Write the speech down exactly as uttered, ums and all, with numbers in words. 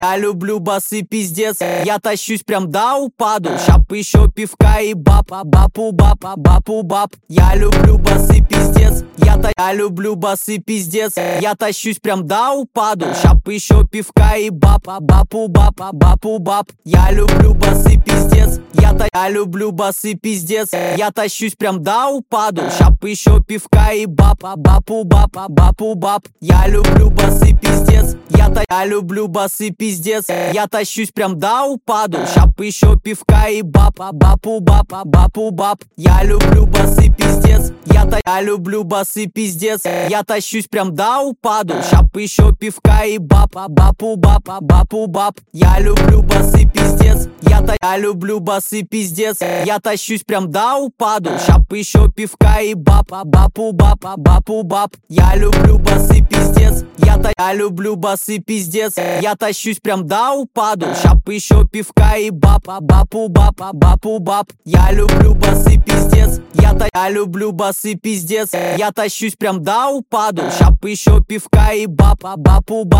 Я люблю басы пиздец, я тащусь прям до упаду. Щап еще пивка и баб, бапу баб, бапу баб. Я люблю басы пиздец, я та Я люблю басы пиздец, я тащусь прям до упаду. Щап еще пивка и баб, бапу баб, бапу баб. Я люблю басы пиздец, я та Я люблю басы пиздец, я тащусь прям до упаду. Щап еще пивка и баб, бапу баб, бапу баб. Я люблю басы пиздец, я та Я люблю басы пиздец, я тащусь прям до упаду. Щап еще пивка и баб, бапу баб, бапу баб. Я люблю басы пиздец, я та Я люблю басы пиздец, я тащусь прям до упаду. Щап еще пивка и баб, бапу баб, бапу баб. Я люблю басы пиздец, я та Я люблю басы пиздец, я тащусь прям до упаду. Щап еще пивка и баб, бапу баб, бапу баб. Я люблю басы пиздец, я та Я люблю басы пиздец, я тащусь прям до упаду. Щап еще пивка и баб, бапу баб, бапу баб. Я люблю басы пиздец, я та Я люблю басы пиздец, я тащусь прям до упаду. Щап еще пивка и баб, бапу баб.